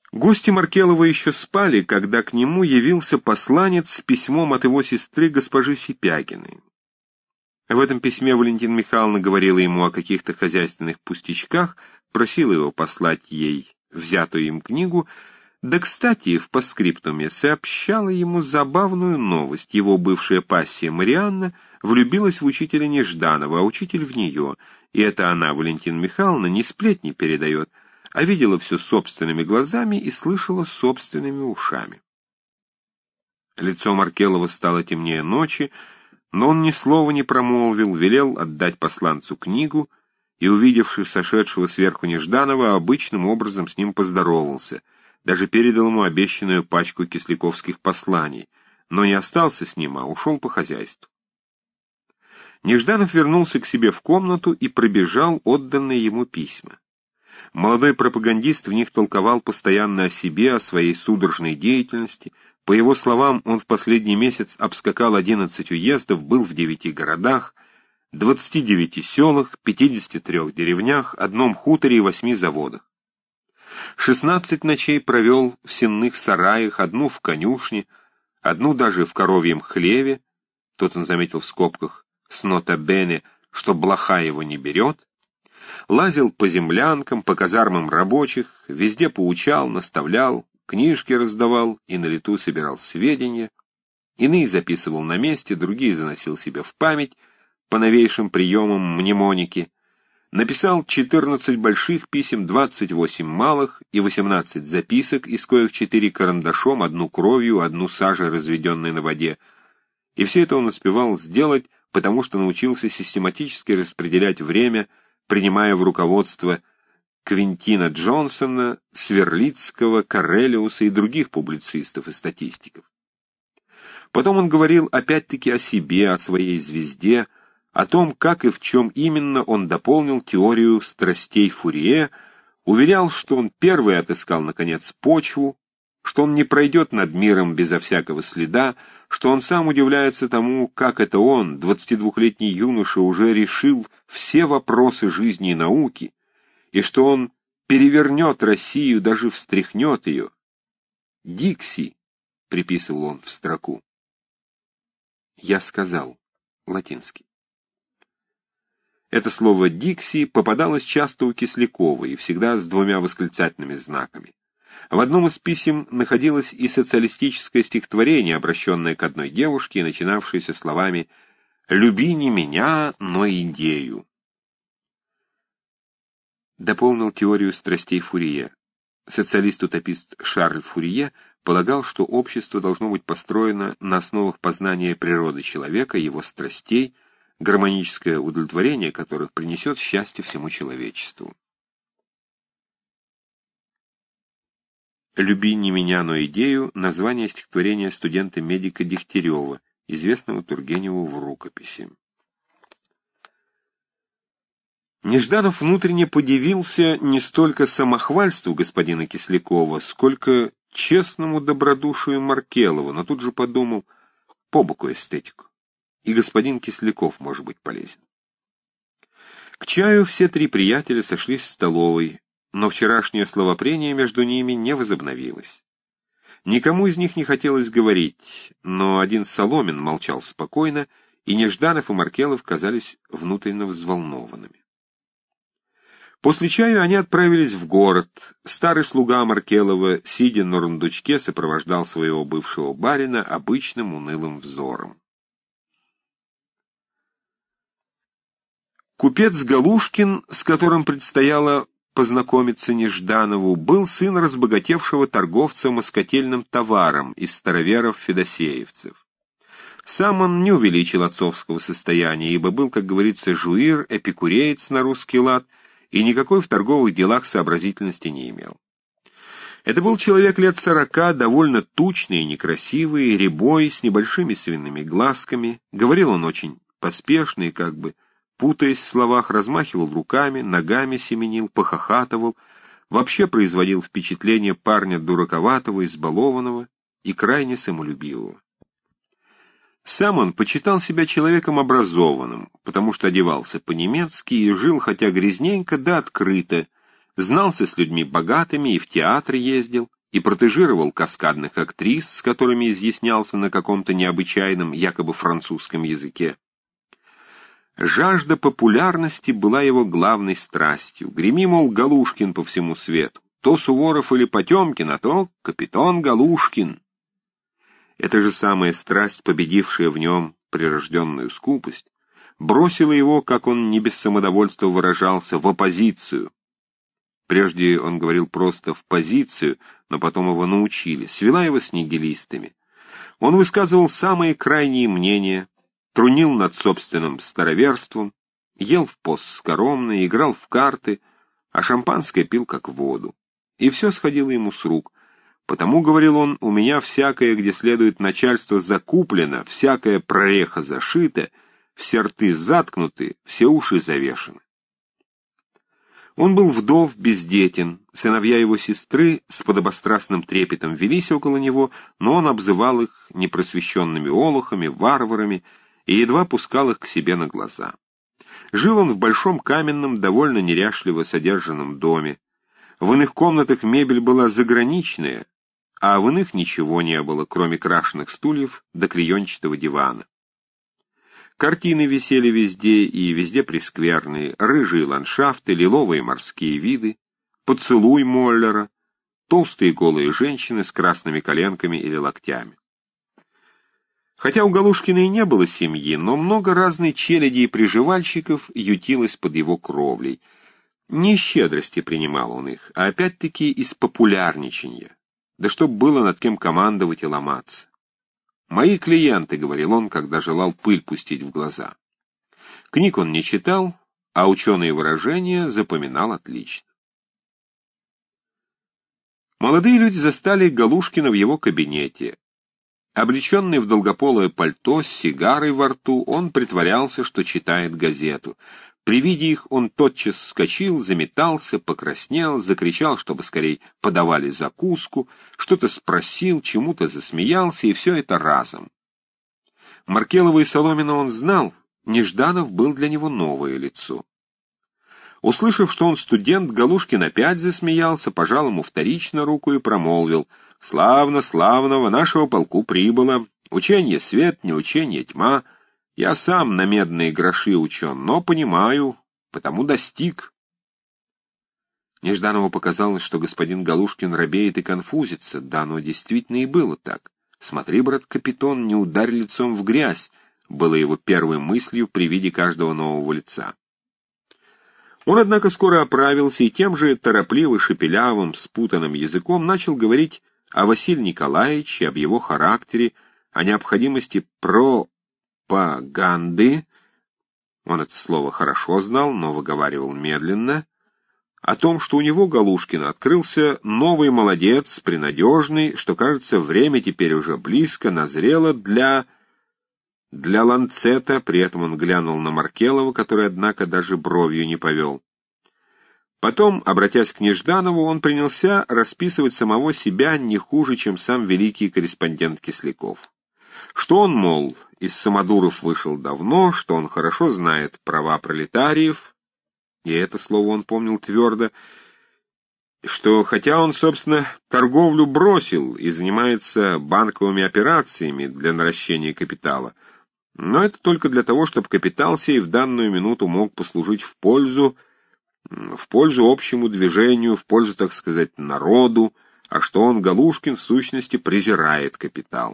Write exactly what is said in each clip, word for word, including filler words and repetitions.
Гости Маркелова еще спали, когда к нему явился посланец с письмом от его сестры госпожи Сипягиной. В этом письме Валентина Михайловна говорила ему о каких-то хозяйственных пустячках, просила его послать ей взятую им книгу, да, кстати, в постскриптуме сообщала ему забавную новость. Его бывшая пассия Марианна влюбилась в учителя Нежданова, а учитель в нее, и это она, Валентина Михайловна, не сплетни передает, а видела все собственными глазами и слышала собственными ушами. Лицо Маркелова стало темнее ночи, но он ни слова не промолвил, велел отдать посланцу книгу и, увидевши сошедшего сверху Нежданова, обычным образом с ним поздоровался, даже передал ему обещанную пачку кисляковских посланий, но не остался с ним, а ушел по хозяйству. Нежданов вернулся к себе в комнату и пробежал отданные ему письма. Молодой пропагандист в них толковал постоянно о себе, о своей судорожной деятельности. По его словам, он в последний месяц обскакал одиннадцать уездов, был в девяти городах, двадцати девяти селах, пятидесяти трех деревнях, одном хуторе и восьми заводах. Шестнадцать ночей провел в сенных сараях, одну в конюшне, одну даже в коровьем хлеве, тут он заметил в скобках с нота бене, что блоха его не берет, лазил по землянкам, по казармам рабочих, везде поучал, наставлял, книжки раздавал и на лету собирал сведения, иные записывал на месте, другие заносил себе в память по новейшим приемам мнемоники, написал четырнадцать больших писем, двадцать восемь малых и восемнадцать записок, из коих четыре карандашом, одну кровью, одну сажей, разведенной на воде, и все это он успевал сделать, потому что научился систематически распределять время, принимая в руководство Квинтина Джонсона, Сверлицкого, Карелиуса и других публицистов и статистиков. Потом он говорил опять-таки о себе, о своей звезде, о том, как и в чем именно он дополнил теорию страстей Фурье, уверял, что он первый отыскал, наконец, почву, что он не пройдет над миром безо всякого следа, что он сам удивляется тому, как это он, двадцатидвухлетний юноша, уже решил все вопросы жизни и науки, и что он перевернет Россию, даже встряхнет ее. «Дикси», — приписывал он в строку. «Я сказал», латинский. Это слово «дикси» попадалось часто у Кислякова и всегда с двумя восклицательными знаками. В одном из писем находилось и социалистическое стихотворение, обращенное к одной девушке и начинавшееся словами «Люби не меня, но идею». Дополнил теорию страстей Фурье. Социалист-утопист Шарль Фурье полагал, что общество должно быть построено на основах познания природы человека, его страстей, гармоническое удовлетворение которых принесет счастье всему человечеству. «Люби не меня, но идею» — название стихотворения студента-медика Дегтярева, известного Тургеневу в рукописи. Нежданов внутренне подивился не столько самохвальству господина Кислякова, сколько честному добродушию Маркелова, но тут же подумал, по боку эстетику, и господин Кисляков может быть полезен. К чаю все три приятеля сошлись в столовой, но вчерашнее словопрение между ними не возобновилось. Никому из них не хотелось говорить, но один Соломин молчал спокойно, и Нежданов и Маркелов казались внутренне взволнованными. После чаю они отправились в город. Старый слуга Маркелова, сидя на рундучке, сопровождал своего бывшего барина обычным унылым взором. Купец Галушкин, с которым предстояло познакомиться Нежданову, был сын разбогатевшего торговца москотельным товаром из староверов-федосеевцев. Сам он не увеличил отцовского состояния, ибо был, как говорится, жуир, эпикуреец на русский лад, и никакой в торговых делах сообразительности не имел. Это был человек лет сорока, довольно тучный и некрасивый, рябой, с небольшими свиными глазками. Говорил он очень поспешно и как бы, путаясь в словах, размахивал руками, ногами семенил, похохатывал, вообще производил впечатление парня дураковатого, избалованного и крайне самолюбивого. Сам он почитал себя человеком образованным, потому что одевался по-немецки и жил хотя грязненько, да открыто, знался с людьми богатыми и в театр ездил, и протежировал каскадных актрис, с которыми изъяснялся на каком-то необычайном, якобы французском языке. Жажда популярности была его главной страстью. Греми, мол, Галушкин по всему свету. То Суворов или Потемкин, а то капитан Галушкин. Эта же самая страсть, победившая в нем прирожденную скупость, бросила его, как он не без самодовольства выражался, в оппозицию. Прежде он говорил просто «в позицию», но потом его научили, свела его с нигилистами. Он высказывал самые крайние мнения, трунил над собственным староверством, ел в пост скоромно, играл в карты, а шампанское пил как воду. И все сходило ему с рук. Потому, говорил он, у меня всякое, где следует начальство, закуплено, всякая прореха зашита, все рты заткнуты, все уши завешены. Он был вдов, бездетен, сыновья его сестры с подобострастным трепетом велись около него, но он обзывал их непросвещенными олухами, варварами и едва пускал их к себе на глаза. Жил он в большом каменном, довольно неряшливо содержанном доме. В иных комнатах мебель была заграничная, а в иных ничего не было, кроме крашеных стульев да клеенчатого дивана. Картины висели везде, и везде прескверные, рыжие ландшафты, лиловые морские виды, поцелуй Моллера, толстые голые женщины с красными коленками или локтями. Хотя у Галушкина и не было семьи, но много разной челяди и приживальщиков ютилось под его кровлей. Не из щедрости принимал он их, а опять-таки из популярничания, да чтоб было над кем командовать и ломаться. «Мои клиенты», — говорил он, когда желал пыль пустить в глаза. Книг он не читал, а ученые выражения запоминал отлично. Молодые люди застали Галушкина в его кабинете. Облеченный в долгополое пальто с сигарой во рту, он притворялся, что читает газету. При виде их он тотчас вскочил, заметался, покраснел, закричал, чтобы скорей подавали закуску, что-то спросил, чему-то засмеялся, и все это разом. Маркелова и Соломина он знал, Нежданов был для него новое лицо. Услышав, что он студент, Галушкин опять засмеялся, пожал ему вторично руку и промолвил: «Славно, славного, нашего полку прибыло. Ученье свет, не ученье тьма. Я сам на медные гроши учен, но понимаю, потому достиг». Нежданову показалось, что господин Галушкин робеет и конфузится. Да, оно действительно и было так. «Смотри, брат капитан, не ударь лицом в грязь», было его первой мыслью при виде каждого нового лица. Он, однако, скоро оправился и тем же торопливо-шепелявым, спутанным языком начал говорить о Василии Николаевиче, об его характере, о необходимости пропаганды, он это слово хорошо знал, но выговаривал медленно, о том, что у него, Галушкина, открылся новый молодец, принадежный, что, кажется, время теперь уже близко, назрело для... для ланцета, при этом он глянул на Маркелова, который, однако, даже бровью не повел. Потом, обратясь к Нежданову, он принялся расписывать самого себя не хуже, чем сам великий корреспондент Кисляков. Что он, мол, из самодуров вышел давно, что он хорошо знает права пролетариев, и это слово он помнил твердо, что хотя он, собственно, торговлю бросил и занимается банковыми операциями для наращения капитала, но это только для того, чтобы капитал сей в данную минуту мог послужить в пользу, в пользу общему движению, в пользу, так сказать, народу, а что он, Галушкин, в сущности, презирает капитал.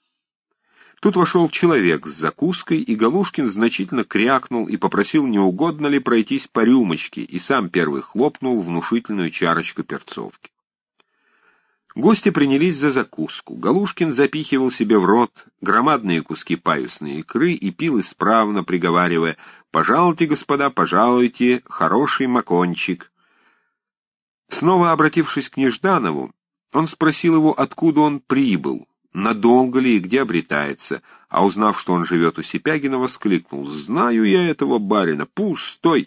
Тут вошел человек с закуской, и Галушкин значительно крякнул и попросил, не угодно ли пройтись по рюмочке, и сам первый хлопнул внушительную чарочку перцовки. Гости принялись за закуску. Галушкин запихивал себе в рот громадные куски паюсной икры и пил исправно, приговаривая: «Пожалуйте, господа, пожалуйте, хороший макончик». Снова обратившись к Нежданову, он спросил его, откуда он прибыл, надолго ли и где обретается, а узнав, что он живет у Сипягина, воскликнул: «Знаю я этого барина, пустой!»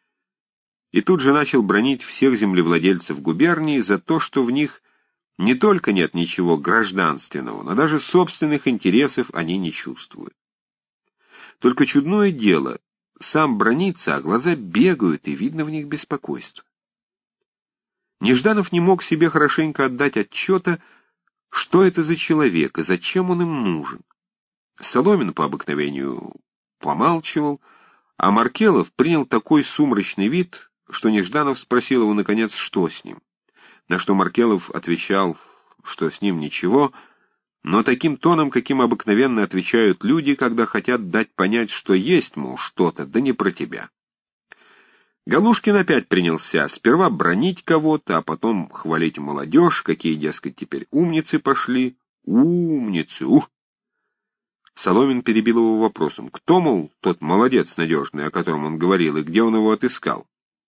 И тут же начал бранить всех землевладельцев губернии за то, что в них не только нет ничего гражданственного, но даже собственных интересов они не чувствуют. Только чудное дело, сам бранится, а глаза бегают, и видно в них беспокойство. Нежданов не мог себе хорошенько отдать отчета, что это за человек и зачем он им нужен. Соломин по обыкновению помалчивал, а Маркелов принял такой сумрачный вид, что Нежданов спросил его, наконец, что с ним. На что Маркелов отвечал, что с ним ничего, но таким тоном, каким обыкновенно отвечают люди, когда хотят дать понять, что есть, мол, что-то, да не про тебя. Галушкин опять принялся сперва бранить кого-то, а потом хвалить молодежь, какие, дескать, теперь умницы пошли. Умницы, ух! Соломин перебил его вопросом, кто, мол, тот молодец надежный, о котором он говорил, и где он его отыскал.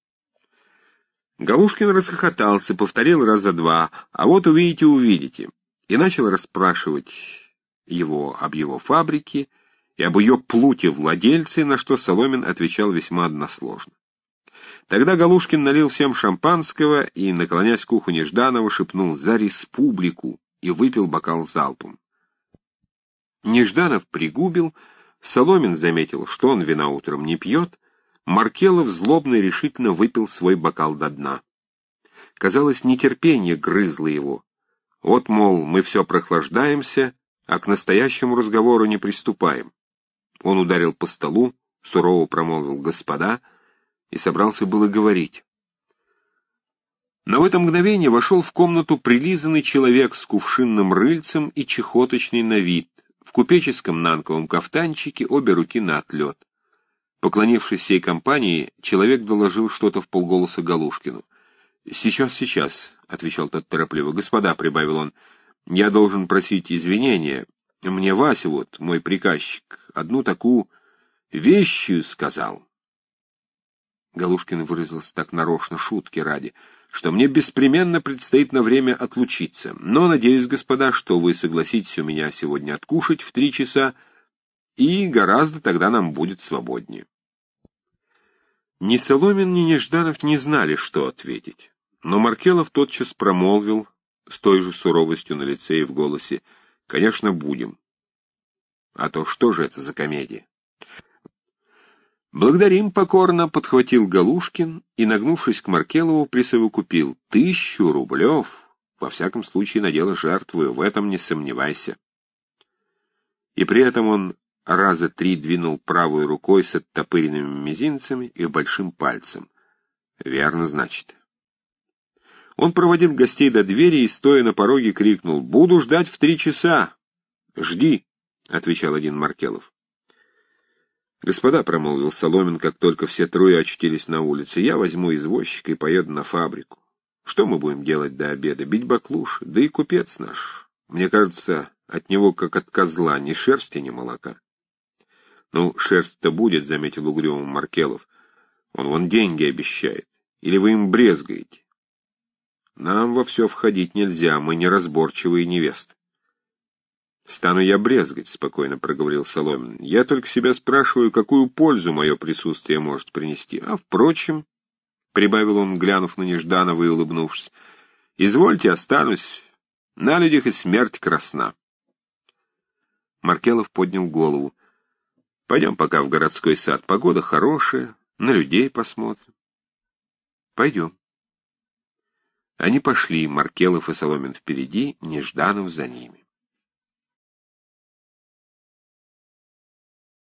Галушкин расхохотался, повторил раза два, а вот увидите, увидите, и начал расспрашивать его об его фабрике и об ее плуте-владельце, на что Соломин отвечал весьма односложно. Тогда Галушкин налил всем шампанского и, наклонясь к уху Нежданова, шепнул «За республику!» и выпил бокал залпом. Нежданов пригубил, Соломин заметил, что он вина утром не пьет, Маркелов злобно и решительно выпил свой бокал до дна. Казалось, нетерпение грызло его. Вот, мол, мы все прохлаждаемся, а к настоящему разговору не приступаем. Он ударил по столу, сурово промолвил «господа» и собрался было говорить. Но в это мгновение вошел в комнату прилизанный человек с кувшинным рыльцем и чехоточный на вид, в купеческом нанковом кафтанчике, обе руки на отлет. Поклонившись всей компании, человек доложил что-то вполголоса Галушкину. «Сейчас, сейчас», — отвечал тот торопливо. «Господа», — прибавил он, — «я должен просить извинения. Мне Вася, вот, мой приказчик, одну такую вещью сказал». Галушкин выразился так нарочно, шутки ради, что мне беспременно предстоит на время отлучиться. Но надеюсь, господа, что вы согласитесь у меня сегодня откушать в три часа, и гораздо тогда нам будет свободнее. Ни Соломин, ни Нежданов не знали, что ответить. Но Маркелов тотчас промолвил с той же суровостью на лице и в голосе: «Конечно, будем. А то что же это за комедия?» «Благодарим покорно», — подхватил Галушкин и, нагнувшись к Маркелову, присовокупил: «Тысячу рублев, во всяком случае, на дело жертвую, в этом не сомневайся». И при этом он раза три двинул правой рукой с оттопыренными мизинцами и большим пальцем. «Верно, значит». Он проводил гостей до двери и, стоя на пороге, крикнул: «Буду ждать в три часа!» «Жди», — отвечал один Маркелов. «Господа», — промолвил Соломин, как только все трое очутились на улице, — «я возьму извозчика и поеду на фабрику. Что мы будем делать до обеда? Бить баклуши? Да и купец наш. Мне кажется, от него, как от козла, ни шерсти, ни молока». «Ну, шерсть-то будет», — заметил угрюмо Маркелов. «Он вон деньги обещает. Или вы им брезгаете? Нам во все входить нельзя, мы неразборчивые невесты». «Стану я брезгать», — спокойно проговорил Соломин. «Я только себя спрашиваю, какую пользу мое присутствие может принести. А, впрочем, — прибавил он, глянув на Нежданова и улыбнувшись, — извольте, останусь. На людях и смерть красна». Маркелов поднял голову. «Пойдем пока в городской сад. Погода хорошая, на людей посмотрим». «Пойдем». Они пошли, Маркелов и Соломин впереди, Нежданов за ними.